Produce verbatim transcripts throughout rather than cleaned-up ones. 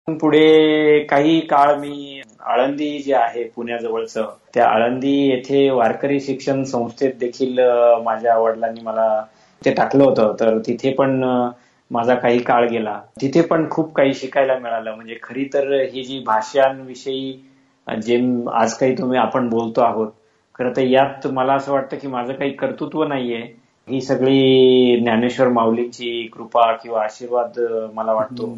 पुढे काही काळ मी आळंदी जे आहे पुण्याजवळचं, त्या आळंदी येथे वारकरी शिक्षण संस्थेत देखील माझ्या वडिलांनी मला ते टाकलं होतं. तर तिथे पण माझा काही काळ गेला. तिथे पण खूप काही शिकायला मिळालं. म्हणजे खरी तर ही जी भाषांविषयी जे आज काही तुम्ही आपण बोलतो आहोत, खरं तर यात मला असं वाटतं की माझं काही कर्तृत्व नाहीये. ही सगळी ज्ञानेश्वर माऊलींची कृपा किंवा आशीर्वाद मला वाटतो.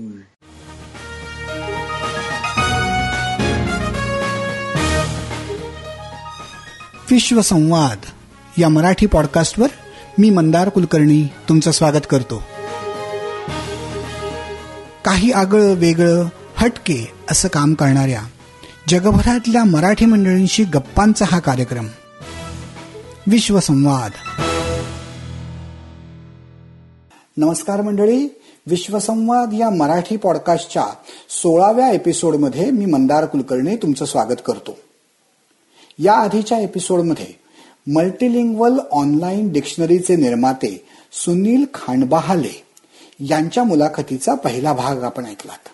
विश्वसंवाद या मराठी पॉडकास्टवर मी मंदार कुलकर्णी तुमचं स्वागत करतो. काही आगळं वेगळं हटके असं काम करणाऱ्या जगभरातल्या मराठी मंडळींशी गप्पांचा हा कार्यक्रम विश्वसंवाद. नमस्कार मंडळी, विश्वसंवाद या मराठी पॉडकास्टच्या सोळाव्या एपिसोडमध्ये मी मंदार कुलकर्णी तुमचं स्वागत करतो. या आधीच्या एपिसोडमध्ये मल्टीलिंग्वल ऑनलाईन डिक्शनरीचे निर्माते सुनील खांडबहाले यांच्या मुलाखतीचा पहिला भाग आपण ऐकलात.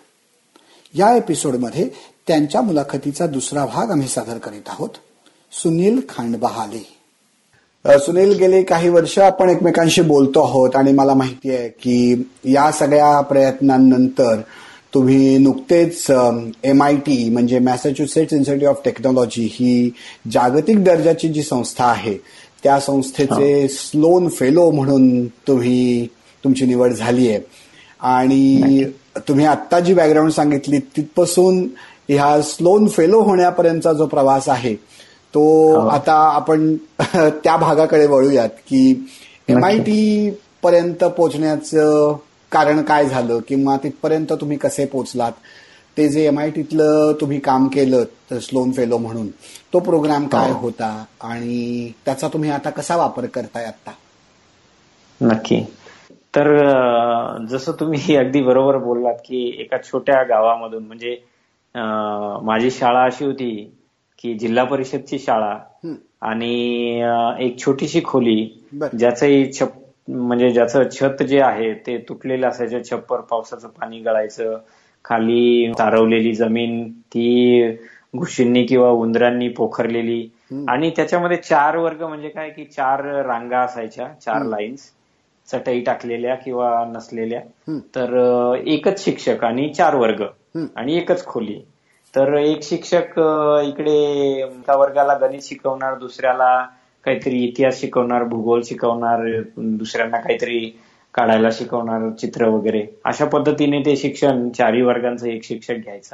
या एपिसोडमध्ये त्यांच्या मुलाखतीचा दुसरा भाग आम्ही सादर करीत आहोत. सुनील खांडबहाले. सुनील, गेले काही वर्ष आपण एकमेकांशी बोलतो आहोत आणि मला माहिती आहे की या सगळ्या प्रयत्नांनंतर तुम्ही नुकतेच एम आय टी म्हणजे मॅसेच्युसेट्स इन्स्टिट्यूट ऑफ टेक्नॉलॉजी ही जागतिक दर्जाची जी संस्था आहे त्या संस्थेचे स्लोन फेलो म्हणून तुम्ही तुमची निवड झाली आहे. आणि तुम्ही आत्ता जी बॅकग्राऊंड सांगितली तिथपासून ह्या स्लोन फेलो होण्यापर्यंतचा जो प्रवास आहे तो आता आपण त्या भागाकडे वळूयात की एम आय टी पर्यंत पोहोचण्याचं कारण काय झालं किंवा तिथपर्यंत तुम्ही कसे पोहोचलात. ते जे एम आय टीतलं तुम्ही काम केलं स्लोन फेलो म्हणून, तो प्रोग्राम काय होता आणि त्याचा तुम्ही आता कसा वापर करताय आता? नक्की. तर जसं तुम्ही अगदी बरोबर बोललात की एका छोट्या गावामधून, म्हणजे माझी शाळा अशी होती की जिल्हा परिषदची शाळा आणि एक छोटीशी खोली, ज्याचंही छप म्हणजे ज्याचं छत जे आहे ते तुटलेलं असायचं, छप्पर पावसाचं पाणी गळायचं, खाली तारवलेली जमीन ती घुशींनी किंवा उंदरांनी पोखरलेली, आणि त्याच्यामध्ये चार वर्ग म्हणजे काय की चार रांगा असायच्या, चार लाईन्स चटई टाकलेल्या किंवा नसलेल्या. तर एकच शिक्षक आणि चार वर्ग आणि एकच खोली. तर एक शिक्षक इकडे एका वर्गाला गणित शिकवणार, दुसऱ्याला काहीतरी इतिहास शिकवणार, भूगोल शिकवणार, दुसऱ्यांना काहीतरी काढायला शिकवणार, चित्र वगैरे. अशा पद्धतीने ते शिक्षण चारही वर्गांचं एक शिक्षक घ्यायचा.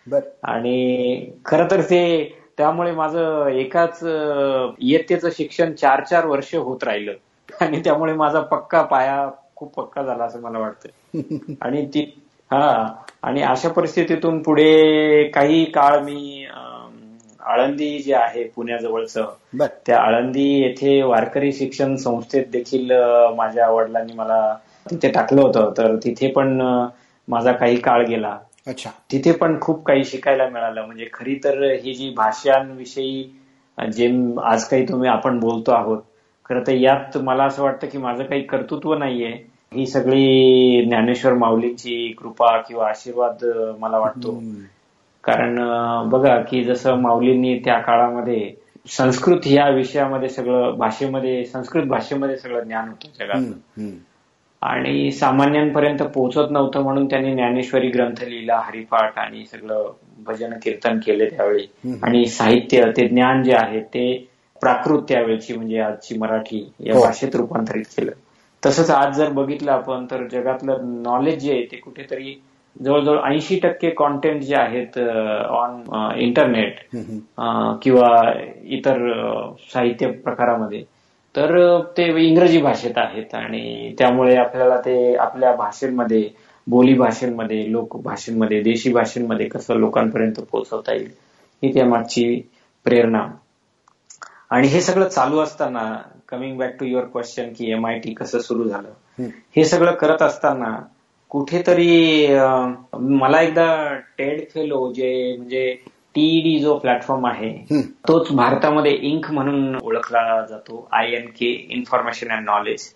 आणि खरं तर ते त्यामुळे माझं एकाच इयत्तेचं शिक्षण चार चार वर्ष होत राहिलं आणि त्यामुळे माझा पक्का पाया खूप पक्का झाला असं मला वाटतं. आणि ती हा आणि अशा परिस्थितीतून पुढे काही काळ मी आळंदी जे आहे पुण्याजवळचं, त्या आळंदी येथे वारकरी शिक्षण संस्थेत देखील माझ्या वडिलांनी मला तिथे टाकलं होतं. तर तिथे पण माझा काही काळ गेला. अच्छा. तिथे पण खूप काही शिकायला मिळालं. म्हणजे खरी तर ही जी भाषांविषयी जे आज काही तुम्ही आपण बोलतो आहोत, खरं तर यात मला असं वाटतं की माझं काही कर्तृत्व नाहीये. ही सगळी ज्ञानेश्वर माऊलींची कृपा किंवा आशीर्वाद मला वाटतो. कारण बघा की जसं माऊलींनी त्या काळामध्ये संस्कृत या विषयामध्ये सगळं भाषेमध्ये संस्कृत भाषेमध्ये सगळं ज्ञान होतं जगात आणि सामान्यांपर्यंत पोहोचत नव्हतं, म्हणून त्यांनी ज्ञानेश्वरी ग्रंथ लिहिला, हरिपाठ आणि सगळं भजन कीर्तन केले त्यावेळी. आणि साहित्य ते ज्ञान जे आहे ते प्राकृत त्यावेळची म्हणजे आजची मराठी या भाषेत रूपांतरित केलं. तसंच आज जर बघितलं आपण तर जगातलं नॉलेज जे आहे ते कुठेतरी जवळजवळ ऐंशी टक्के कॉन्टेंट जे आहेत ऑन इंटरनेट किंवा इतर साहित्य प्रकारामध्ये, तर ते इंग्रजी भाषेत आहेत. आणि त्यामुळे आपल्याला ते आपल्या भाषेमध्ये, बोली भाषेमध्ये, लोक भाषेमध्ये, देशी भाषेमध्ये कसं लोकांपर्यंत पोहोचवता येईल ही त्यामागची प्रेरणा. आणि हे सगळं चालू असताना, coming back to your question की एम आय टी कसं सुरू झालं, हे सगळं करत असताना कुठेतरी मला एकदा टेड फेलो जे म्हणजे टीईडी जो प्लॅटफॉर्म आहे तोच भारतामध्ये इंक म्हणून ओळखला जातो, I N K, information and knowledge.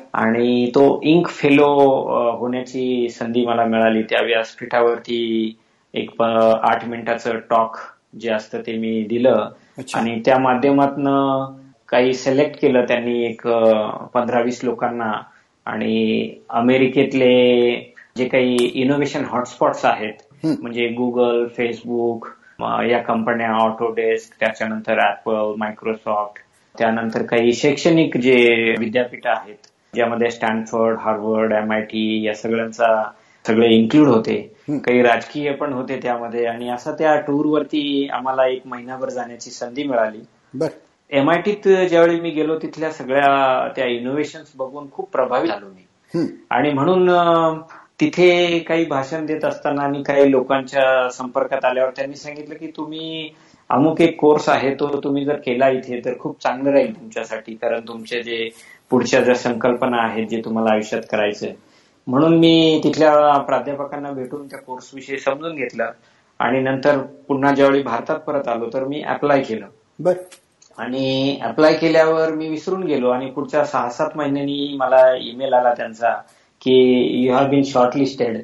आणि तो इंक फेलो होण्याची संधी मला मिळाली. त्या व्यासपीठावरती एक आठ मिनिटाचं टॉक जे असतं ते मी दिलं आणि त्या माध्यमातनं काही सिलेक्ट केलं त्यांनी एक पंधरा वीस लोकांना आणि अमेरिकेतले जे काही इनोव्हेशन हॉटस्पॉट्स आहेत म्हणजे गुगल, फेसबुक या कंपन्या, ऑटोडेस्क, त्याच्यानंतर ऍपल, मायक्रोसॉफ्ट, त्यानंतर काही शैक्षणिक जे विद्यापीठ आहेत ज्यामध्ये स्टॅनफोर्ड, हार्वर्ड, एमआयटी या सगळ्यांचा सगळे इन्क्लूड होते, काही राजकीय पण होते त्यामध्ये आणि असं त्या टूरवरती आम्हाला एक महिनाभर जाण्याची संधी मिळाली. एमआयटीत ज्यावेळी मी गेलो तिथल्या सगळ्या त्या इनोव्हेशन्स बघून खूप प्रभावित झालो मी आणि म्हणून तिथे काही भाषण देत असताना आणि काही लोकांच्या संपर्कात आल्यावर त्यांनी सांगितलं की तुम्ही अमुक एक कोर्स आहे तो तुम्ही जर केला इथे तर खूप चांगलं राहील तुमच्यासाठी, कारण तुमचे जे पुढच्या ज्या संकल्पना आहेत जे तुम्हाला आयुष्यात करायचंय. म्हणून मी तिथल्या प्राध्यापकांना भेटून त्या कोर्स विषयी समजून घेतलं आणि नंतर पुन्हा ज्यावेळी भारतात परत आलो तर मी अप्लाय केलं. बर आणि अप्लाय केल्यावर मी विसरून गेलो आणि पुढच्या सहा सात महिन्यांनी मला ईमेल आला त्यांचा की यू हॅव बीन शॉर्टलिस्टेड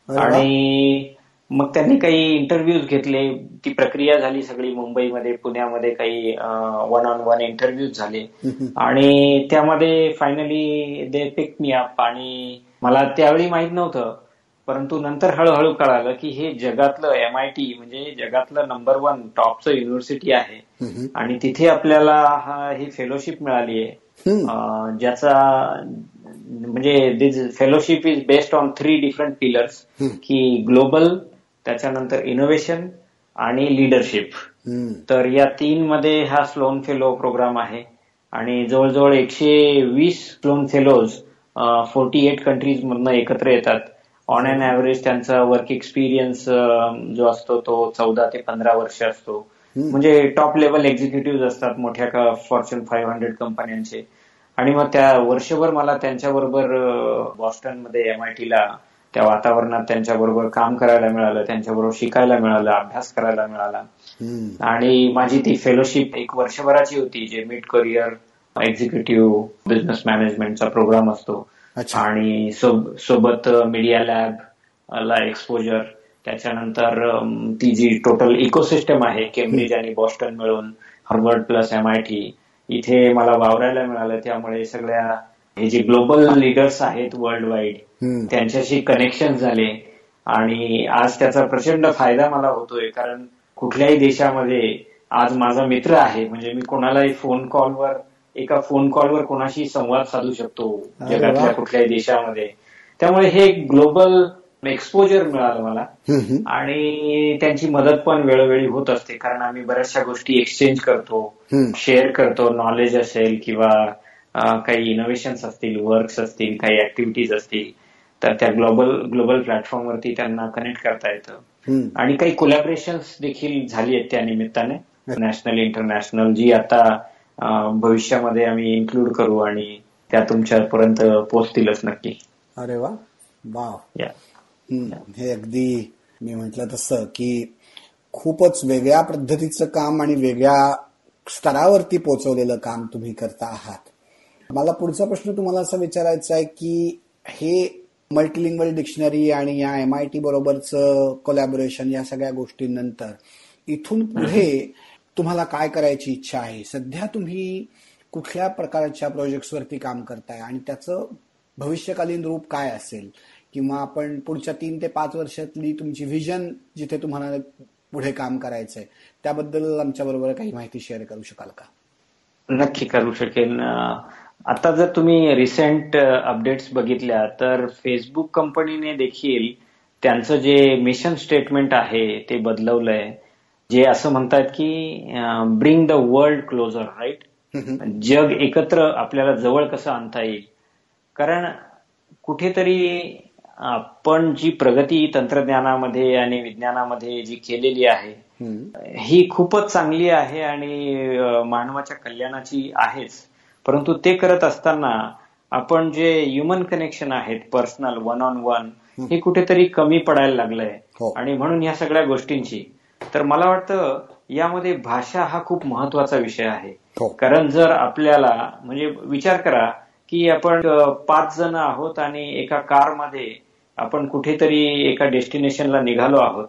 आणि मग त्यांनी काही इंटरव्ह्यूज घेतले. ती प्रक्रिया झाली सगळी मुंबईमध्ये, पुण्यामध्ये काही वन ऑन वन इंटरव्ह्यूज झाले आणि त्यामध्ये फायनली दे पिक मी अप आणि मला त्यावेळी माहित नव्हतं परंतु नंतर हळूहळू कळालं की हे जगातलं एमआयटी म्हणजे जगातलं नंबर वन टॉपचं युनिव्हर्सिटी आहे आणि तिथे आपल्याला हा ही फेलोशिप मिळाली आहे ज्याचा म्हणजे this fellowship is based on three different pillars की ग्लोबल, त्याच्यानंतर इनोव्हेशन आणि लिडरशिप. तर या तीन मध्ये हा स्लोन फेलो प्रोग्राम आहे आणि जवळजवळ एकशे वीस Sloan fellows forty eight countries मधनं एकत्र येतात. ऑन अन ऍव्हरेज त्यांचा वर्क एक्सपिरियन्स जो असतो तो चौदा ते पंधरा वर्ष असतो. म्हणजे टॉप लेवल एक्झिक्युटिव्ह असतात मोठ्या फॉर्च्यून फाईव्ह हंड्रेड कंपन्यांचे आणि मग त्या वर्षभर मला त्यांच्याबरोबर बॉस्टनमध्ये एमआयटीला त्या वातावरणात त्यांच्याबरोबर काम करायला मिळालं, त्यांच्याबरोबर शिकायला मिळालं, अभ्यास करायला मिळाला आणि माझी ती फेलोशिप एक वर्षभराची होती जे मिड करिअर एक्झिक्युटिव्ह बिझनेस मॅनेजमेंटचा प्रोग्राम असतो आणि सोबत मीडिया लॅब ला एक्सपोजर, त्याच्यानंतर ती जी टोटल इकोसिस्टम आहे केम्ब्रिज आणि बॉस्टन मिळून हार्वर्ड प्लस एमआयटी इथे मला वावरायला मिळालं. त्यामुळे सगळ्या हे जे ग्लोबल लीडर्स आहेत वर्ल्ड वाईड त्यांच्याशी कनेक्शन झाले आणि आज त्याचा प्रचंड फायदा मला होतोय कारण कुठल्याही देशामध्ये आज माझा मित्र आहे म्हणजे मी कोणालाही फोन कॉलवर एका फोन कॉलवर कोणाशी संवाद साधू शकतो जगातल्या कुठल्याही देशामध्ये. त्यामुळे हे ग्लोबल एक्सपोजर मिळालं मला आणि त्यांची मदत पण वेळोवेळी होत असते कारण आम्ही बऱ्याचशा गोष्टी एक्सचेंज करतो, शेअर करतो, नॉलेज असेल किंवा काही इनोव्हेशन्स असतील, वर्क्स असतील, काही ऍक्टिव्हिटीज असतील तर त्या ग्लोबल ग्लोबल प्लॅटफॉर्मवरती त्यांना कनेक्ट करता येतं आणि काही कोलॅबरेशन्स देखील झाली आहेत त्या निमित्ताने नॅशनल इंटरनॅशनल जी आता भविष्यामध्ये आम्ही इन्क्लूड करू आणि त्या तुमच्यापर्यंत पोहोचतीलच नक्की. अरे वा, वाव. हे अगदी मी म्हटलं तसं की खूपच वेगळ्या पद्धतीचं काम आणि वेगळ्या स्तरावरती पोहोचवलेलं काम तुम्ही करता आहात. मला पुढचा प्रश्न तुम्हाला असा विचारायचा आहे की हे मल्टीलिंग्वल डिक्शनरी आणि या एमआयटी बरोबरचं कोलॅबोरेशन या सगळ्या गोष्टींनंतर इथून पुढे तुम्हाला काय करायची इच्छा आहे? सध्या तुम्ही कुठल्या प्रकारच्या प्रोजेक्ट्सवरती काम करताय आणि त्याचं भविष्यकालीन रूप काय असेल किंवा आपण पुढच्या तीन ते पाच वर्षातली तुमची व्हिजन जिथे तुम्हाला पुढे काम करायचंय त्याबद्दल आमच्या बरोबर काही माहिती शेअर करू शकाल का? नक्की करू शकेन. आता जर तुम्ही रिसेंट अपडेट्स बघितल्या तर फेसबुक कंपनीने देखील त्यांचं जे मिशन स्टेटमेंट आहे ते बदलवलंय, जे असं म्हणतात की bring the world closer, right? जग एकत्र आपल्याला जवळ कसं आणता येईल. कारण कुठेतरी आपण जी प्रगती तंत्रज्ञानामध्ये आणि विज्ञानामध्ये जी केलेली आहे ही खूपच चांगली आहे आणि मानवाच्या कल्याणाची आहेच, परंतु ते करत असताना आपण जे ह्युमन कनेक्शन आहेत पर्सनल वन ऑन वन हे कुठेतरी कमी पडायला लागलंय आणि म्हणून या सगळ्या गोष्टींची तर मला वाटतं यामध्ये भाषा हा खूप महत्वाचा विषय आहे. कारण जर आपल्याला म्हणजे विचार करा की आपण पाच जण आहोत आणि एका कारमध्ये आपण कुठेतरी एका डेस्टिनेशनला निघालो आहोत,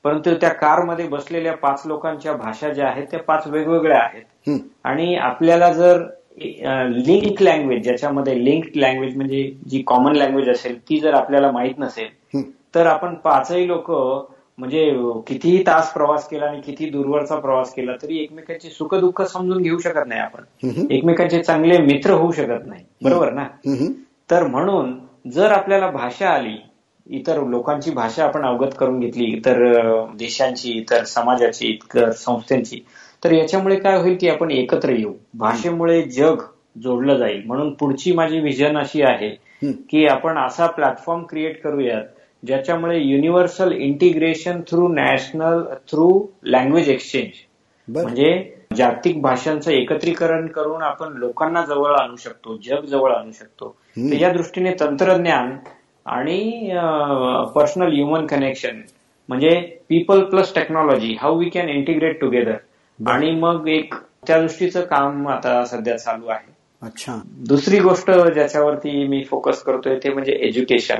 परंतु त्या कारमध्ये बसलेल्या पाच लोकांच्या भाषा ज्या आहेत त्या पाच वेगवेगळ्या आहेत. आणि आपल्याला जर लिंक्ड लँग्वेज, ज्याच्यामध्ये लिंक्ड लँग्वेज म्हणजे जी कॉमन लँग्वेज असेल ती जर आपल्याला माहित नसेल तर आपण पाचही लोक म्हणजे कितीही तास प्रवास केला आणि किती दूरवरचा प्रवास केला तरी एकमेकांची सुखदुःख समजून घेऊ शकत नाही आपण, एकमेकांचे चांगले मित्र होऊ शकत नाही. बरोबर ना? तर म्हणून जर आपल्याला भाषा आली, इतर लोकांची भाषा आपण अवगत करून घेतली, इतर देशांची, इतर समाजाची, इतर संस्थांची, तर याच्यामुळे काय होईल की आपण एकत्र येऊ. भाषेमुळे जग जोडलं जाईल. म्हणून पुढची माझी व्हिजन अशी आहे की आपण असा प्लॅटफॉर्म क्रिएट करूयात ज्याच्यामुळे universal integration through national through language exchange, म्हणजे जागतिक भाषांचं एकत्रीकरण करून आपण लोकांना जवळ आणू शकतो, जग जवळ आणू शकतो. तर या दृष्टीने तंत्रज्ञान आणि पर्सनल ह्युमन कनेक्शन म्हणजे people plus technology, how we can integrate together, आणि मग एक त्या दृष्टीचं काम आता सध्या चालू आहे. अच्छा. दुसरी गोष्ट ज्याच्यावरती मी फोकस करतोय ते म्हणजे एज्युकेशन,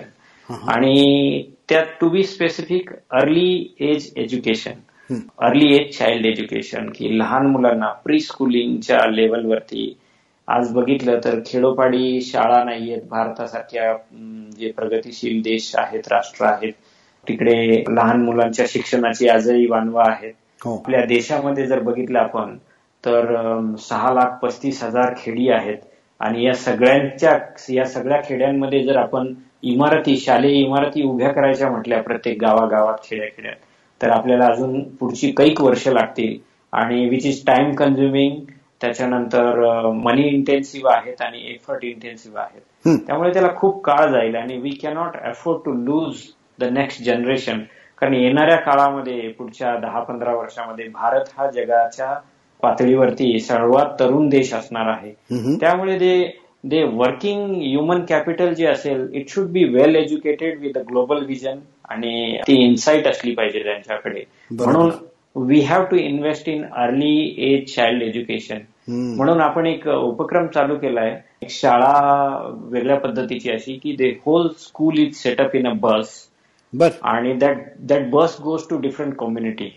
आणि त्यात to be specific early age education, early age child education, की लहान मुलांना प्री स्कूलिंगच्या लेवलवरती. आज बघितलं तर खेडोपाडी शाळा नाहीयेत भारतासारख्या जे प्रगतीशील देश आहेत, राष्ट्र आहेत, तिकडे लहान मुलांच्या शिक्षणाची आजही वानवा आहेत. आपल्या देशामध्ये जर बघितलं आपण तर सहा लाख पस्तीस हजार खेडी आहेत, आणि या सगळ्यांच्या या सगळ्या खेड्यांमध्ये जर आपण इमारती, शालेय इमारती उभ्या करायच्या म्हटल्या प्रत्येक गावागावात, खेड्या खेड्यात, तर आपल्याला अजून पुढची कैक वर्ष लागतील, आणि विच इज टाइम कन्झ्युमिंग, त्याच्यानंतर मनी इंटेन्सिव्ह आहेत आणि एफर्ट इंटेन्सिव्ह आहेत. त्यामुळे त्याला खूप काळ जाईल आणि we cannot afford to lose the next generation, कारण येणाऱ्या काळामध्ये पुढच्या दहा पंधरा वर्षामध्ये भारत हा जगाच्या पातळीवरती सर्वात तरुण देश असणार आहे. त्यामुळे ते दे वर्किंग ह्युमन कॅपिटल जे असेल it should be well educated with a global vision, आणि ती इन्साइट असली पाहिजे त्यांच्याकडे. म्हणून we have to invest in early age child education. म्हणून आपण एक उपक्रम चालू केलाय, एक शाळा वेगळ्या पद्धतीची अशी की the whole school is set up in a bus, आणि that that bus goes to different community.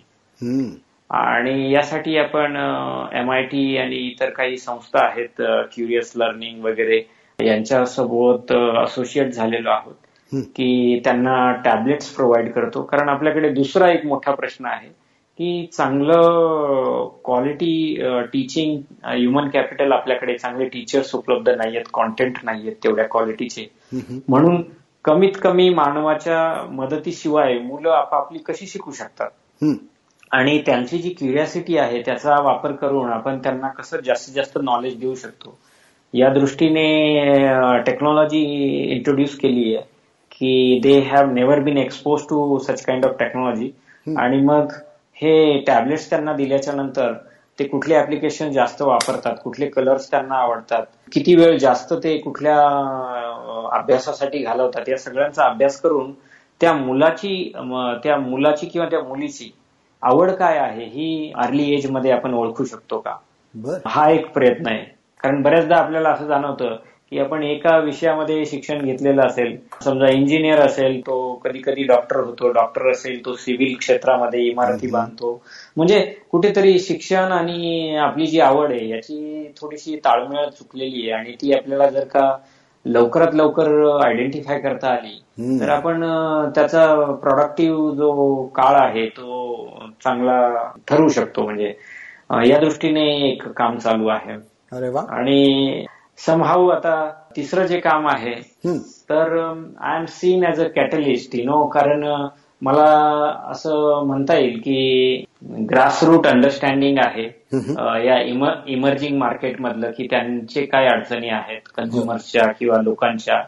आणि यासाठी आपण एम आय टी आणि इतर काही संस्था आहेत, क्युरियस लर्निंग वगैरे, यांच्यासोबत असोसिएट झालेलो आहोत की त्यांना टॅबलेट्स प्रोव्हाइड करतो. कारण आपल्याकडे दुसरा एक मोठा प्रश्न आहे की चांगलं क्वालिटी टीचिंग ह्युमन कॅपिटल, आपल्याकडे चांगले टीचर्स उपलब्ध नाहीयेत, कॉन्टेंट नाहीयेत तेवढ्या क्वालिटीचे. म्हणून कमीत कमी मानवाच्या मदतीशिवाय मुलं आपापली कशी शिकू शकतात, आणि त्यांची जी क्युरियासिटी आहे त्याचा वापर करून आपण त्यांना कसं जास्तीत जास्त नॉलेज देऊ शकतो, या दृष्टीने टेक्नॉलॉजी इंट्रोड्यूस केली आहे की they have never been expose to such kind of technology. आणि मग हे टॅबलेट्स त्यांना दिल्याच्या नंतर ते कुठले ऍप्लिकेशन जास्त वापरतात, कुठले कलर्स त्यांना आवडतात, किती वेळ जास्त ते कुठल्या अभ्यासासाठी घालवतात, या सगळ्यांचा अभ्यास करून त्या मुलाची त्या मुलाची किंवा त्या मुलीची आवड काय आहे ही अर्ली एज मध्ये आपण ओळखू शकतो का, हा एक प्रयत्न आहे. कारण बऱ्याचदा आपल्याला असं जाणवतं की आपण एका विषयामध्ये शिक्षण घेतलेलं असेल, समजा इंजिनियर असेल तो कधी कधी डॉक्टर होतो, डॉक्टर असेल तो सिव्हिल क्षेत्रामध्ये इमारती बांधतो, म्हणजे कुठेतरी शिक्षण आणि आपली जी आवड आहे याची थोडीशी ताळमेळ चुकलेली आहे, आणि ती आपल्याला जर का लवकरात लवकर आयडेंटिफाय करता आली तर आपण त्याचा प्रोडक्टिव्ह जो काळ आहे तो चांगला ठरवू शकतो. म्हणजे या दृष्टीने एक काम चालू आहे. अरे वा. आणि समहाऊ आता तिसरं जे काम आहे तर I am seen as a catalyst, you know, कारण मला असं म्हणता येईल की ग्रासरूट अंडरस्टँडिंग आहे या इमर्जिंग मार्केट मधलं, की त्यांचे काय अडचणी आहेत कन्झ्युमर्सच्या किंवा लोकांच्या,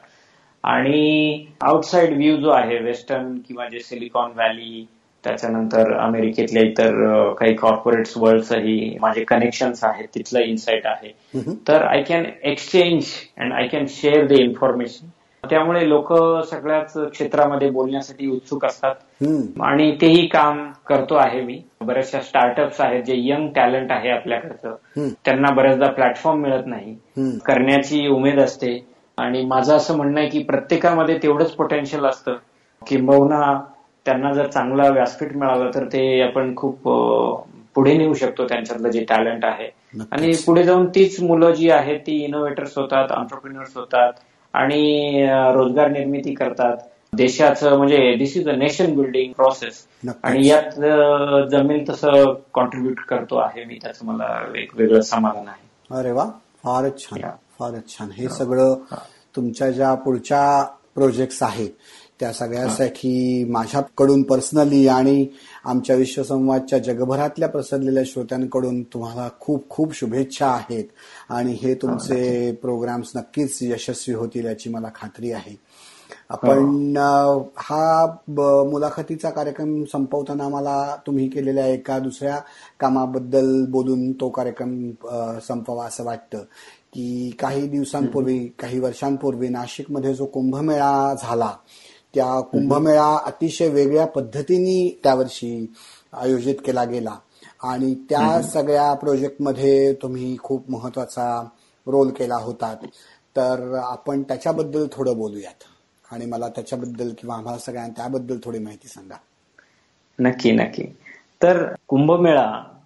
आणि आउटसाइड व्ह्यू जो आहे वेस्टर्न किंवा जे सिलिकॉन व्हॅली, त्याच्यानंतर अमेरिकेतल्या इतर काही कॉर्पोरेट्स वर्ल्डचंही माझे कनेक्शन्स आहेत, तिथलं इन्साइट आहे. तर I can exchange and I can share the information. त्यामुळे लोक सगळ्याच क्षेत्रामध्ये बोलण्यासाठी उत्सुक असतात, आणि तेही काम करतो आहे मी. बऱ्याचशा स्टार्टअप्स आहेत जे यंग टॅलेंट आहे आपल्याकडचं, त्यांना बऱ्याचदा प्लॅटफॉर्म मिळत नाही, करण्याची उमेद असते, आणि माझं असं म्हणणं आहे की प्रत्येकामध्ये तेवढंच पोटेन्शियल असतं, किंबहुना त्यांना जर चांगलं व्यासपीठ मिळालं तर ते आपण खूप पुढे नेऊ शकतो त्यांच्यातलं जे टॅलेंट आहे. आणि पुढे जाऊन तीच मुलं जी आहेत ती इनोव्हेटर्स होतात, एंटरप्रेन्युअर्स होतात आणि रोजगार निर्मिती करतात. देशाचं म्हणजे this is a nation building process आणि यात जमेल तसं कॉन्ट्रीब्युट करतो आहे मी, त्याचं मला एक वेगळं समाधान आहे. अरे वा, फारच छान, फारच छान. हे सगळं तुमच्या ज्या पुढच्या प्रोजेक्ट्स आहेत त्या सगळ्यासाठी माझ्याकडून पर्सनली आणि आमच्या विश्वसंवादच्या जगभरातल्या पसरलेल्या श्रोत्यांकडून तुम्हाला खूप खूप शुभेच्छा आहेत आणि हे तुमचे प्रोग्राम्स नक्कीच यशस्वी होतील याची मला खात्री आहे. आपण हा मुलाखतीचा कार्यक्रम संपवताना मला तुम्ही केलेल्या एका दुसऱ्या कामाबद्दल बोलून तो कार्यक्रम संपवा असं वाटतं की काही दिवसांपूर्वी, काही वर्षांपूर्वी नाशिकमध्ये जो कुंभमेळा झाला त्या कुंभमेळा अतिशय वेगळ्या पद्धतीने त्यावर्षी आयोजित केला गेला आणि त्या सगळ्या प्रोजेक्टमध्ये तुम्ही खूप महत्वाचा रोल केला होता. तर आपण त्याच्याबद्दल थोडं बोलूयात आणि मला त्याच्याबद्दल किंवा आम्हाला सगळ्यांना त्याबद्दल थोडी माहिती सांगा. नक्की नक्की. तर कुंभमेळा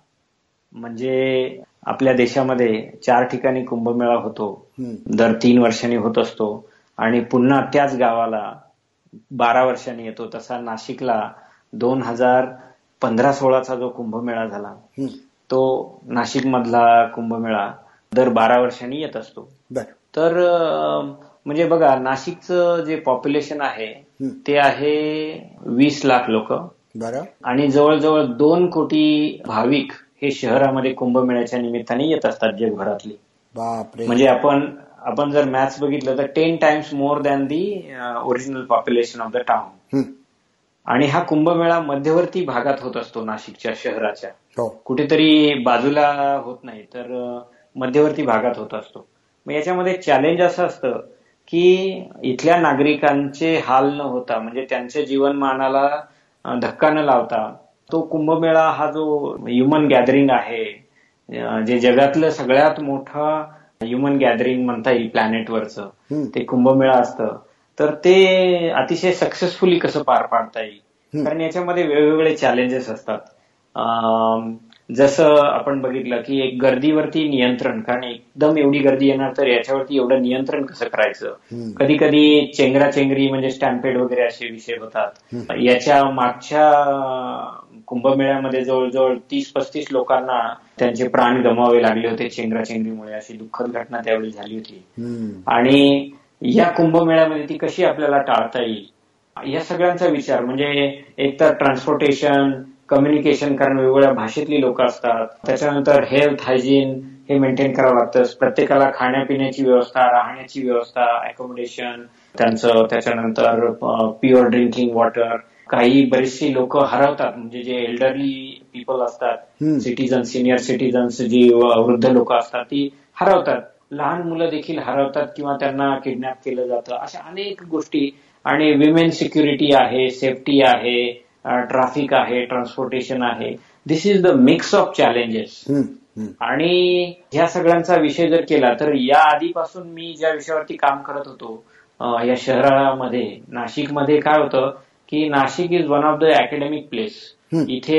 म्हणजे आपल्या देशामध्ये चार ठिकाणी कुंभमेळा होतो, दर तीन वर्षांनी होत असतो आणि पुन्हा त्याच गावाला बारा वर्षांनी येतो. तसा नाशिकला दोन हजार पंधरा सोळाचा जो कुंभमेळा झाला तो नाशिक मधला कुंभमेळा दर बारा वर्षांनी येत असतो. तर म्हणजे बघा, नाशिकचं जे पॉप्युलेशन आहे ते आहे वीस लाख लोक आणि जवळजवळ दोन कोटी भाविक हे शहरामध्ये कुंभमेळ्याच्या निमित्ताने येत असतात जगभरातली. म्हणजे आपण आपण जर मॅथ्स बघितलं तर ten times more than the original population of the town. आणि हा कुंभमेळा मध्यवर्ती भागात होत असतो नाशिकच्या शहराच्या, कुठेतरी बाजूला होत नाही तर मध्यवर्ती भागात होत असतो. मग याच्यामध्ये चॅलेंज असं असतं की इथल्या नागरिकांचे हाल न होता, म्हणजे त्यांच्या जीवनमानाला धक्का न लावता तो कुंभमेळा हा जो ह्युमन गॅदरिंग आहे, जे जगातलं सगळ्यात मोठं ह्युमन गॅदरिंग म्हणता येईल प्लॅनेटवरचं, ते कुंभमेळा असतं. तर ते अतिशय सक्सेसफुली कसं पार पाडता येईल, कारण याच्यामध्ये वेगवेगळे चॅलेंजेस असतात. जसं आपण बघितलं की एक गर्दीवरती नियंत्रण, कारण एकदम एवढी गर्दी येणार तर याच्यावरती एवढं नियंत्रण कसं करायचं. कधी कधी चेंगराचेंगरी म्हणजे स्टॅम्पेड वगैरे असे विषय होतात. याच्या मागच्या कुंभमेळ्यामध्ये जवळजवळ तीस पस्तीस लोकांना त्यांचे प्राण गमावे लागले होते चेंगराचेंगरीमुळे, अशी दुःखद घटना त्यावेळी झाली होती. आणि या कुंभमेळ्यामध्ये ती कशी आपल्याला टाळता येईल या सगळ्यांचा विचार, म्हणजे एक तर ट्रान्सपोर्टेशन, कम्युनिकेशन, कारण वेगवेगळ्या भाषेतली लोक असतात, त्याच्यानंतर हेल्थ हायजीन हे मेंटेन करावं लागतं. प्रत्येकाला खाण्यापिण्याची व्यवस्था, राहण्याची व्यवस्था, अकोमोडेशन त्यांचं, त्याच्यानंतर प्युअर ड्रिंकिंग वॉटर. काही बरीचशी लोक हरवतात, म्हणजे जे एल्डरली पीपल असतात, सिटीजन, सिनियर सिटीजन्स, जी वृद्ध लोक असतात ती हरवतात. लहान मुलं देखील हरवतात किंवा त्यांना किडनॅप केलं जातं, अशा अनेक गोष्टी. आणि विमेन सिक्युरिटी आहे, सेफ्टी आहे, ट्रॅफिक आहे, ट्रान्सपोर्टेशन आहे. This is the mix of challenges. आणि ह्या सगळ्यांचा विषय जर केला तर या आधीपासून मी ज्या विषयावरती काम करत होतो या शहरामध्ये, नाशिकमध्ये काय होतं की Nashik is one of the academic place. इथे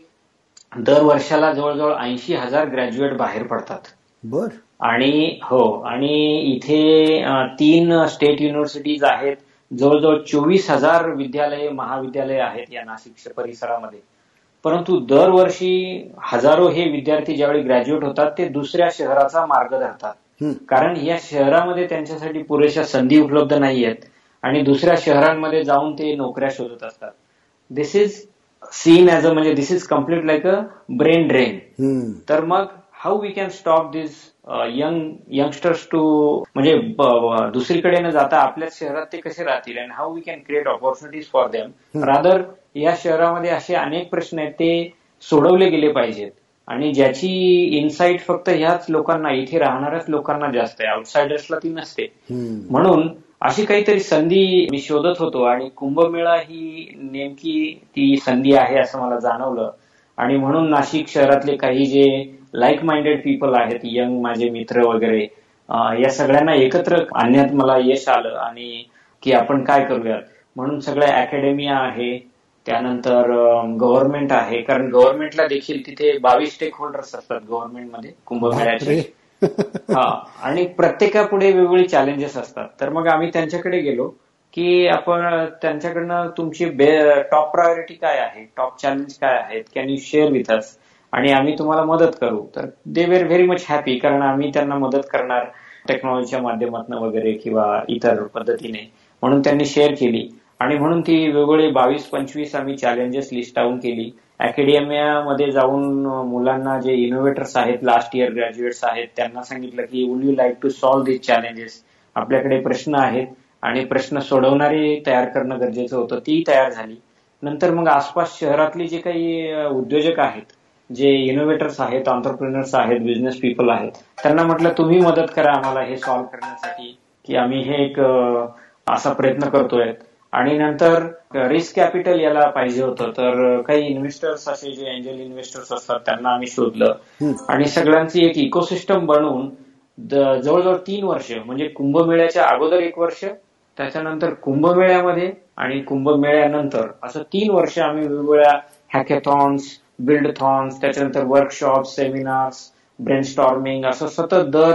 दर वर्षाला जवळजवळ ऐंशी हजार ग्रॅज्युएट बाहेर पडतात. बर. आणि हो, आणि इथे तीन स्टेट युनिव्हर्सिटीज आहेत, जवळजवळ चोवीस हजार विद्यालय, महाविद्यालय आहेत या नाशिक परिसरामध्ये. परंतु दरवर्षी हजारो हे विद्यार्थी ज्यावेळी ग्रॅज्युएट होतात ते दुसऱ्या शहराचा मार्ग धरतात, कारण या शहरामध्ये त्यांच्यासाठी पुरेशा संधी उपलब्ध नाही आहेत आणि दुसऱ्या शहरांमध्ये जाऊन ते नोकऱ्या शोधत असतात. This is seen as a, म्हणजे this is complete like a brain drain. तर मग how we can stop this young youngsters to, म्हणजे दुसरीकडे न जाता आपल्याच शहरात ते कसे राहतील, and how we can create opportunities for them. Rather या शहरामध्ये असे अनेक प्रश्न आहेत ते सोडवले गेले पाहिजेत आणि ज्याची इन्साईट फक्त ह्याच लोकांना, इथे राहणाऱ्याच लोकांना जास्त आहे, आउटसायडर्सला ती नसते. म्हणून अशी काहीतरी संधी मी शोधत होतो आणि कुंभमेळा ही नेमकी ती संधी आहे असं मला जाणवलं. आणि म्हणून नाशिक शहरातले काही जे लाईक माइंडेड पीपल आहेत, यंग माझे मित्र वगैरे, या सगळ्यांना एकत्र आणण्यात मला यश आलं आणि की आपण काय करूयात म्हणून सगळ्या अकॅडमिया आहे, त्यानंतर गव्हर्नमेंट आहे, कारण गव्हर्नमेंटला देखील तिथे बावीस स्टेक होल्डर्स असतात गव्हर्नमेंटमध्ये कुंभमेळ्याचे. हा, आणि प्रत्येकापुढे वेगवेगळी चॅलेंजेस असतात. तर मग आम्ही त्यांच्याकडे गेलो की आपण त्यांच्याकडनं तुमची टॉप प्रायोरिटी काय आहे, टॉप चॅलेंज काय आहेत, can you share with us, आणि आम्ही तुम्हाला मदत करू. तर they were very much happy, कारण आम्ही त्यांना मदत करणार टेक्नॉलॉजीच्या माध्यमातून वगैरे किंवा इतर पद्धतीने, म्हणून त्यांनी शेअर केली. आणि म्हणून ती वेगवेगळे बावीस पंचवीस आम्ही चॅलेंजेस लिस्ट डाऊन केली. अकॅडमियामध्ये जाऊन मुलांना जे इनोव्हेटर्स आहेत, लास्ट इयर ग्रॅज्युएट्स आहेत, त्यांना सांगितलं की would you like to solve this challenges, आपल्याकडे प्रश्न आहेत आणि प्रश्न सोडवणारे तयार करणं गरजेचं होतं. ती तयार झाली. नंतर मग आसपास शहरातली जे काही उद्योजक आहेत, जे इनोव्हेटर्स आहेत, एंटरप्रेन्योर्स आहेत, बिझनेस पीपल आहेत, त्यांना म्हटलं तुम्ही मदत करा आम्हाला हे सॉल्व्ह करण्यासाठी, की आम्ही हे एक असा प्रयत्न करतोय. आणि नंतर रिस्क कॅपिटल याला पाहिजे होतं, तर काही इन्व्हेस्टर्स असे जे एंजल इन्व्हेस्टर्स असतात त्यांना आम्ही शोधलं आणि सगळ्यांची एक इकोसिस्टम बनवून जवळजवळ तीन वर्ष, म्हणजे कुंभमेळ्याच्या अगोदर एक वर्ष, त्याच्यानंतर कुंभमेळ्यामध्ये आणि कुंभमेळ्यानंतर असं तीन वर्ष आम्ही वेगवेगळ्या हॅकेथॉन्स, बिल्डथॉन्स, त्याच्यानंतर वर्कशॉप, सेमिनार्स, ब्रेनस्टॉर्मिंग असं सतत दर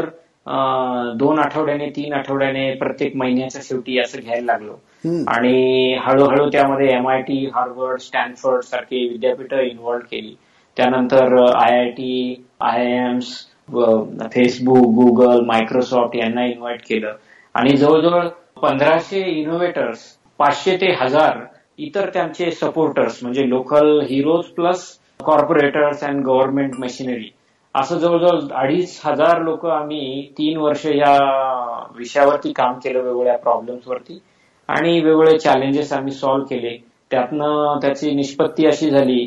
दोन आठवड्याने तीन आठवड्याने प्रत्येक महिन्याच्या शेवटी असं घ्यायला लागलो. आणि हळूहळू त्यामध्ये एमआयटी, हार्वर्ड, स्टॅनफर्ड सारखी विद्यापीठं इन्व्हॉल्व केली. त्यानंतर I I T, I I Ms, Facebook, Google, Microsoft यांना इन्व्हाइट केलं. आणि जवळजवळ पंधराशे इनोव्हेटर्स, पाचशे ते हजार इतर त्यांचे सपोर्टर्स, म्हणजे local heroes plus corporators and government machinery, असं जवळजवळ अडीच हजार लोक आम्ही तीन वर्ष या विषयावरती काम केलं, वेगवेगळ्या प्रॉब्लेम्सवरती, आणि वेगवेगळे चॅलेंजेस आम्ही सॉल्व्ह केले. त्यातनं त्याची निष्पत्ती अशी झाली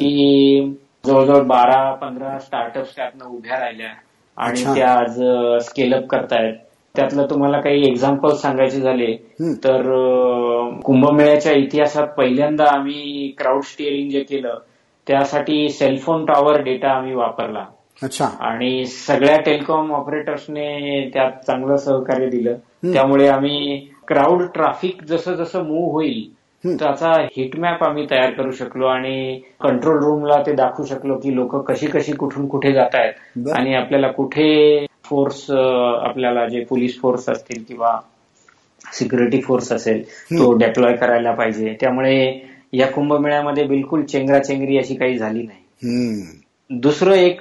की जवळजवळ बारा पंधरा स्टार्टअप्स त्यातनं उभ्या राहिल्या आणि त्या आज स्केलअप करतायत. त्यातलं तुम्हाला काही एक्झाम्पल सांगायचे झाले तर कुंभमेळ्याच्या इतिहासात पहिल्यांदा आम्ही क्राऊड स्टिअरिंग जे केलं त्यासाठी सेलफोन टॉवर डेटा आम्ही वापरला. अच्छा. आणि सगळ्या टेलिकॉम ऑपरेटर्सने त्यात चांगलं सहकार्य दिलं. त्यामुळे आम्ही क्राऊड ट्रॅफिक जसं जसं मूव्ह होईल त्याचा हिटमॅप आम्ही तयार करू शकलो आणि कंट्रोल रूमला ते दाखवू शकलो की लोक कशी कशी कुठून कुठे जात आहेत आणि आपल्याला कुठे फोर्स, आपल्याला जे पोलीस फोर्स असतील किंवा सिक्युरिटी फोर्स असेल तो डेप्लॉय करायला पाहिजे. त्यामुळे या कुंभमेळ्यामध्ये बिलकुल चेंगराचेंगरी अशी काही झाली नाही. दुसरं एक,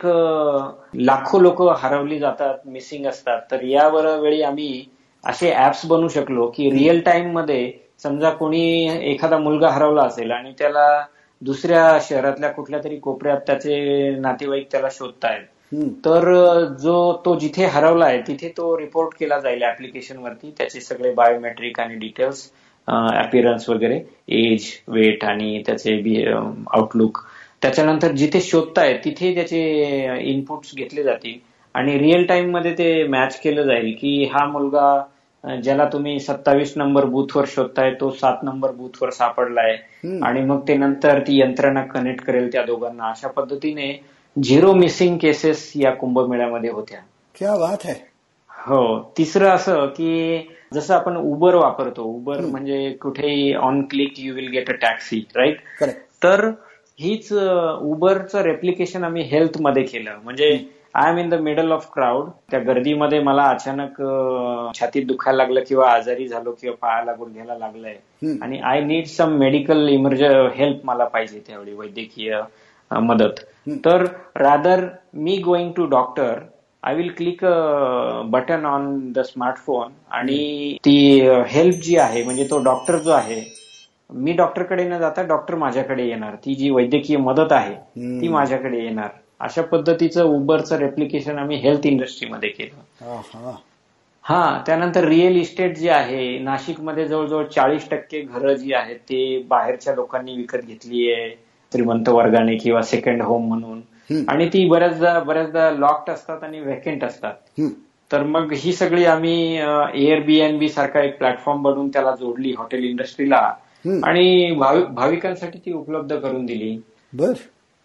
लाखो लोक हरवली जातात, मिसिंग असतात, तर या वेळी आम्ही असे ऍप्स बनवू शकलो की रिअल टाइम मध्ये समजा कोणी एखादा मुलगा हरवला असेल आणि त्याला दुसऱ्या शहरातल्या कुठल्या तरी कोपऱ्यात त्याचे नातेवाईक त्याला शोधतायत, तर जो तो जिथे हरवला आहे तिथे तो रिपोर्ट केला जाईल ऍप्लिकेशनवरती, त्याचे सगळे बायोमेट्रिक आणि डिटेल्स, अपिअरन्स वगैरे, एज, वेट आणि त्याचे आउटलुक. त्याच्यानंतर जिथे शोधतायत तिथे त्याचे इनपुट्स घेतले जातील आणि रिअल टाइम मध्ये ते मॅच केलं जाईल की हा मुलगा ज्याला तुम्ही सत्तावीस नंबर बूथवर शोधताय तो सात नंबर बूथवर सापडलाय. आणि मग ते नंतर ती यंत्रणा कनेक्ट करेल त्या दोघांना. अशा पद्धतीने झिरो मिसिंग केसेस या कुंभमेळ्यामध्ये होत्या. क्या बात है. हो. तिसरं असं की जसं आपण उबर वापरतो, उबर म्हणजे कुठेही on click you will get a taxi, right. तर हीच उबरचं रेप्लिकेशन आम्ही हेल्थ मध्ये केलं. म्हणजे I am in the middle of crowd, त्या गर्दीमध्ये मला अचानक छातीत दुखायला लागलं किंवा आजारी झालो किंवा पायाला गुडघ्याला लागलंय आणि I need some medical emergency help मला पाहिजे त्यावेळी, वैद्यकीय मदत. तर रादर मी going to doctor, I will click button on the smartphone आणि ती हेल्प जी आहे, म्हणजे तो डॉक्टर जो आहे, मी डॉक्टरकडे न जाता डॉक्टर माझ्याकडे येणार, ती जी वैद्यकीय मदत आहे ती माझ्याकडे येणार. अशा पद्धतीचं उबरचं रेप्लिकेशन आम्ही हेल्थ इंडस्ट्रीमध्ये केलं. हा. त्यानंतर रिअल इस्टेट जे आहे, नाशिकमध्ये जवळजवळ चाळीस टक्के घरं जी आहेत ते बाहेरच्या लोकांनी विकत घेतली आहे, श्रीमंत वर्गाने किंवा सेकंड होम म्हणून, आणि ती बऱ्याचदा बऱ्याचदा लॉक्ड असतात आणि व्हॅकेंट असतात. तर मग ही सगळी आम्ही एअरबीएनबी सारखा एक प्लॅटफॉर्म बनवून त्याला जोडली हॉटेल इंडस्ट्रीला आणि भाविकांसाठी ती उपलब्ध करून दिली. बर.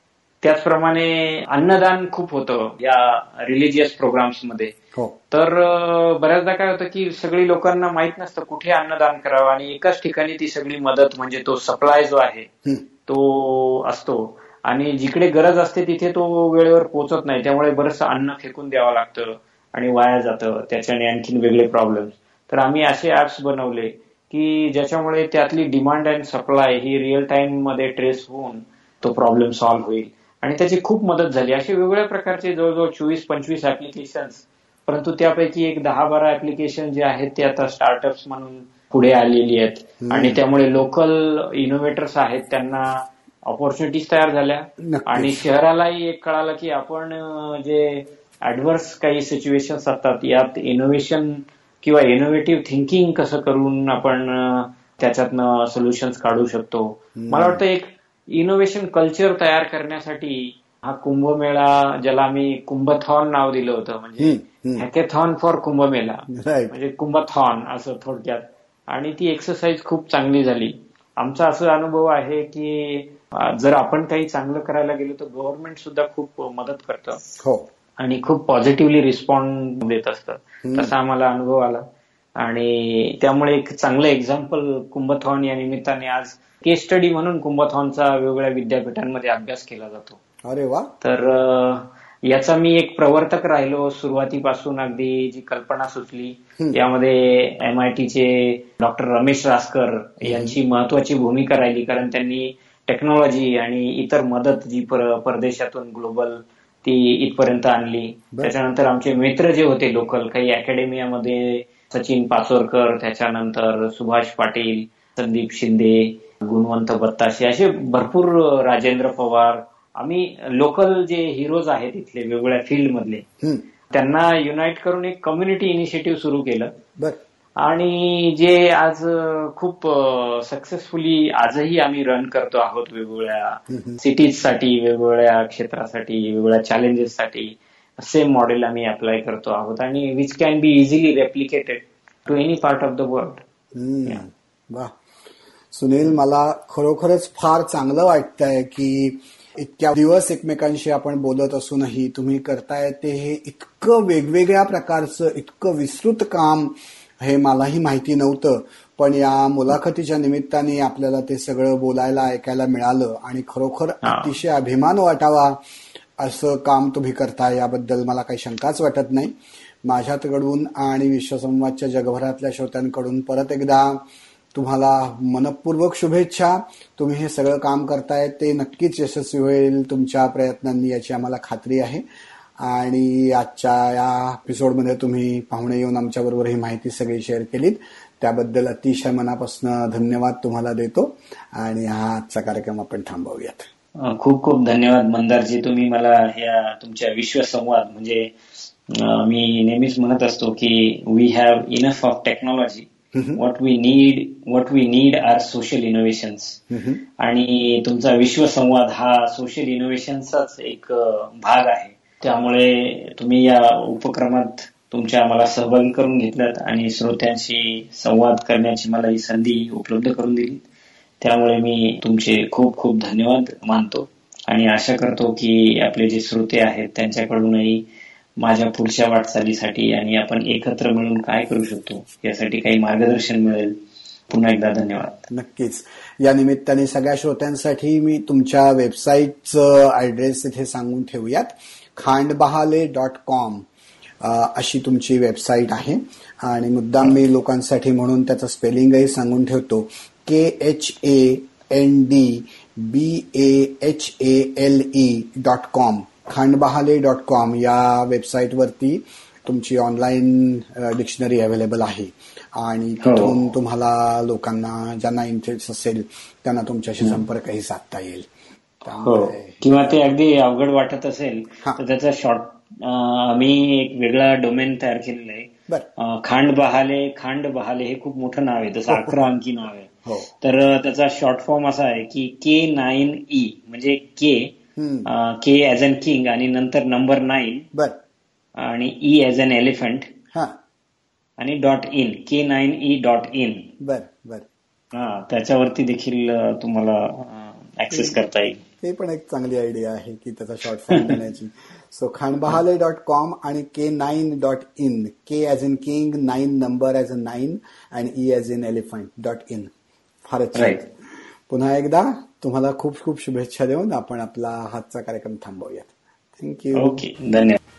त्याचप्रमाणे अन्नदान खूप होतं या रिलिजियस प्रोग्राम्स मध्ये. तर बऱ्याचदा काय होतं की सगळी लोकांना माहित नसतं कुठे अन्नदान करावं आणि एकाच ठिकाणी ती सगळी मदत म्हणजे तो सप्लाय जो आहे तो असतो आणि जिकडे गरज असते तिथे तो वेळेवर पोहोचत नाही. त्यामुळे बरंचसं अन्न फेकून द्यावं लागतं आणि वाया जातं, त्याच्याने आणखीन वेगळे प्रॉब्लेम्स. तर आम्ही असे ऍप्स बनवले की ज्याच्यामुळे त्यातली डिमांड अँड सप्लाय ही रिअल टाइम मध्ये ट्रेस होऊन तो प्रॉब्लेम सॉल्व्ह होईल आणि त्याची खूप मदत झाली. असे वेगवेगळ्या प्रकारचे जवळजवळ चोवीस पंचवीस ऍप्लिकेशन्स, परंतु त्यापैकी एक दहा बारा ऍप्लिकेशन जे आहेत ते आता स्टार्टअप्स म्हणून पुढे आलेली आहेत आणि त्यामुळे लोकल इनोव्हेटर्स आहेत त्यांना ऑपॉर्च्युनिटीज तयार झाल्या आणि शहरालाही एक कळालं की आपण जे ऍडव्हर्स काही सिच्युएशन्स असतात यात इनोव्हेशन किंवा इनोव्हेटिव्ह थिंकिंग कसं करून आपण त्याच्यातनं सोल्युशन्स काढू शकतो. मला वाटतं एक इनोव्हेशन कल्चर तयार करण्यासाठी हा कुंभमेळा, ज्याला आम्ही कुंभथॉन नाव दिलं होतं, म्हणजे हॅकेथॉन फॉर कुंभमेळा, म्हणजे कुंभथॉन असं थोडक्यात. आणि ती एक्सरसाइज खूप चांगली झाली. आमचा असा अनुभव आहे की जर आपण काही चांगलं करायला गेलो तर गव्हर्नमेंट सुद्धा खूप मदत करतं आणि खूप पॉझिटिव्हली रिस्पॉन्ड देत असतं. तसा आम्हाला अनुभव आला आणि त्यामुळे एक चांगलं एक्झाम्पल कुंभथॉन या निमित्ताने आज केस स्टडी म्हणून कुंभथॉनचा वेगवेगळ्या विद्यापीठांमध्ये अभ्यास केला जातो. अरे वा. तर याचा मी एक प्रवर्तक राहिलो सुरुवातीपासून. अगदी जी कल्पना सुचली यामध्ये एमआयटीचे डॉक्टर रमेश रासकर यांची महत्वाची भूमिका राहिली, कारण त्यांनी टेक्नॉलॉजी आणि इतर मदत जी परदेशातून ग्लोबल ती इथपर्यंत आणली. त्याच्यानंतर आमचे मित्र जे होते लोकल, काही अकॅडमियामध्ये सचिन पाचोरकर, त्याच्यानंतर सुभाष पाटील, संदीप शिंदे, गुणवंत बत्ताशे, असे भरपूर, राजेंद्र पवार, आम्ही लोकल जे हिरोज आहेत इथले वेगवेगळ्या फील्ड मधले, त्यांना युनाइट करून एक कम्युनिटी इनिशिएटिव्ह सुरू केलं आणि जे आज खूप सक्सेसफुली आजही आम्ही रन करतो आहोत वेगवेगळ्या सिटीजसाठी, वेगवेगळ्या क्षेत्रासाठी, वेगवेगळ्या चॅलेंजेससाठी. सेम मॉडेल आम्ही अप्लाय करतो आहोत आणि which can be easily replicated to any part of the world. वा सुनील, मला खरोखरच फार चांगलं वाटतंय की इतक्या दिवस एकमेकांशी आपण बोलत असूनही तुम्ही करताय ते हे इतकं वेगवेगळ्या प्रकारचं, इतकं विस्तृत काम, हे मलाही माहिती नव्हतं. पण या मुलाखतीच्या निमित्ताने आपल्याला ते सगळं बोलायला, ऐकायला मिळालं आणि खरोखर अतिशय अभिमान वाटावा असं काम तुम्ही करताय याबद्दल मला काही शंकाच वाटत नाही. माझ्याकडून आणि विश्वसंवादच्या जगभरातल्या श्रोत्यांकडून परत एकदा तुम्हाला मनपूर्वक शुभेच्छा. तुम्ही हे सगळं काम करताय ते नक्कीच यशस्वी होईल तुमच्या प्रयत्नांनी, याची आम्हाला खात्री आहे. आणि आजच्या या एपिसोडमध्ये तुम्ही पाहुणे येऊन आमच्याबरोबर ही माहिती सगळी शेअर केलीत त्याबद्दल अतिशय मनापासून धन्यवाद तुम्हाला देतो आणि हा आजचा कार्यक्रम आपण थांबवूयात. खूप खूप धन्यवाद मंदारजी. तुम्ही मला ह्या तुमच्या विश्वसंवाद, म्हणजे मी नेहमीच म्हणत असतो की we have enough of technology, what we need what we need are social innovations. आणि तुमचा विश्वसंवाद हा सोशल इनोव्हेशनचाच एक भाग आहे. त्यामुळे तुम्ही या उपक्रमात तुमच्या मला सहभागी करून घेतलात आणि श्रोत्यांशी संवाद करण्याची मला ही संधी उपलब्ध करून दिली. त्यामुळे मी तुमचे खूप खूप धन्यवाद मानतो आणि आशा करतो की आपले जे श्रोते आहेत त्यांच्याकडूनही माझ्या पुढच्या वाटचालीसाठी आणि आपण एकत्र मिळून काय करू शकतो यासाठी काही मार्गदर्शन मिळेल. पुन्हा एकदा धन्यवाद. नक्कीच. या निमित्ताने सगळ्या श्रोत्यांसाठी मी तुमच्या वेबसाईटचं ऍड्रेस इथे सांगून ठेवूयात. खांडबहाले डॉट कॉम अशी तुमची वेबसाईट आहे आणि मुद्दाम मी लोकांसाठी म्हणून त्याचं स्पेलिंगही सांगून ठेवतो. K H A N D B A H A L E dot com Khandbahale dot com या वेबसाईटवरती तुमची ऑनलाईन डिक्शनरी अवेलेबल आहे आणि तिथून तुम्हाला लोकांना ज्यांना इंटरेस्ट असेल त्यांना तुमच्याशी संपर्कही साधता येईल. किंवा ते अगदी अवघड वाटत असेल तर त्याचा शॉर्ट आम्ही एक वेगळा डोमेन तयार केलेला आहे. खांड बहाले खांड बहाले हे खूप मोठं नाव आहे, तसं अकरा अंकी नाव आहे. तर त्याचा शॉर्ट फॉर्म असा आहे की के नाईन ई म्हणजे के के ॲज अन किंग आणि नंतर नंबर नाईन आणि ई ॲज अन एलिफंट आणि dot in, K nine E dot in. बर बर हा त्याच्यावरती देखील तुम्हाला ऍक्सेस करता येईल. हे पण एक चांगली आयडिया आहे की त्याचा शॉर्ट फॉर्म देण्याची. सो खांडबहाले डॉट कॉम आणि K nine dot in, K as in king, nine number as a nine आणि E as in elephant dot in. फारच छान. पुन्हा एकदा तुम्हाला खूप खूप शुभेच्छा देऊन आपण आपला हातचा कार्यक्रम थांबवूयात. थँक्यू. ओके, धन्यवाद.